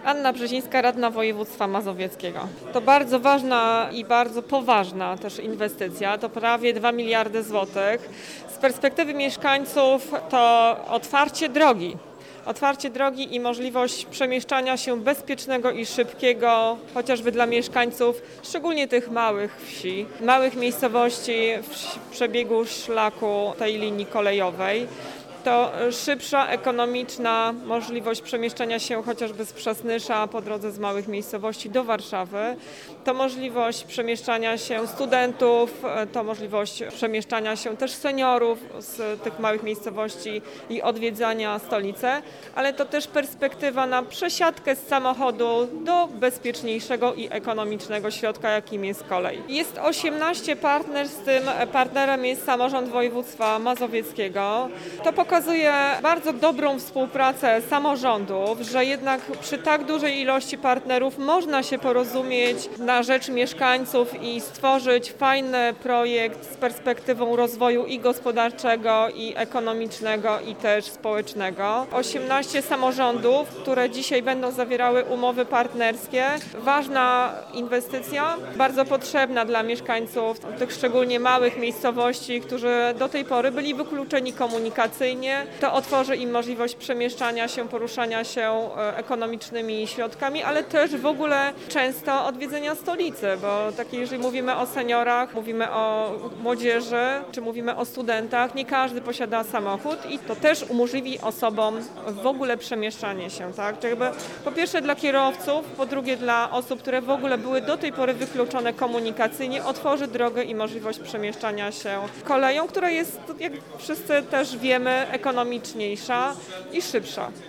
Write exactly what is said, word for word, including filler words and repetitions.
Anna Brzezińska, radna województwa mazowieckiego. To bardzo ważna i bardzo poważna też inwestycja, to prawie dwa miliardy złotych. Z perspektywy mieszkańców to otwarcie drogi. Otwarcie drogi i możliwość przemieszczania się bezpiecznego i szybkiego, chociażby dla mieszkańców, szczególnie tych małych wsi, małych miejscowości w przebiegu szlaku tej linii kolejowej. To szybsza, ekonomiczna możliwość przemieszczania się chociażby z Przasnysza po drodze z małych miejscowości do Warszawy. To możliwość przemieszczania się studentów, to możliwość przemieszczania się też seniorów z tych małych miejscowości i odwiedzania stolicy, ale to też perspektywa na przesiadkę z samochodu do bezpieczniejszego i ekonomicznego środka, jakim jest kolej. Jest osiemnaście partnerstw, z tym partnerem jest samorząd województwa mazowieckiego. To pokazuje bardzo dobrą współpracę samorządów, że jednak przy tak dużej ilości partnerów można się porozumieć na rzecz mieszkańców i stworzyć fajny projekt z perspektywą rozwoju i gospodarczego, i ekonomicznego, i też społecznego. osiemnaście samorządów, które dzisiaj będą zawierały umowy partnerskie. Ważna inwestycja, bardzo potrzebna dla mieszkańców tych szczególnie małych miejscowości, którzy do tej pory byli wykluczeni komunikacyjnie. To otworzy im możliwość przemieszczania się, poruszania się ekonomicznymi środkami, ale też w ogóle często odwiedzenia stolicy, bo tak, jeżeli mówimy o seniorach, mówimy o młodzieży, czy mówimy o studentach, nie każdy posiada samochód i to też umożliwi osobom w ogóle przemieszczanie się, tak? Czyli jakby po pierwsze dla kierowców, po drugie dla osób, które w ogóle były do tej pory wykluczone komunikacyjnie, otworzy drogę i możliwość przemieszczania się koleją, która jest, jak wszyscy też wiemy, ekonomiczniejsza i szybsza.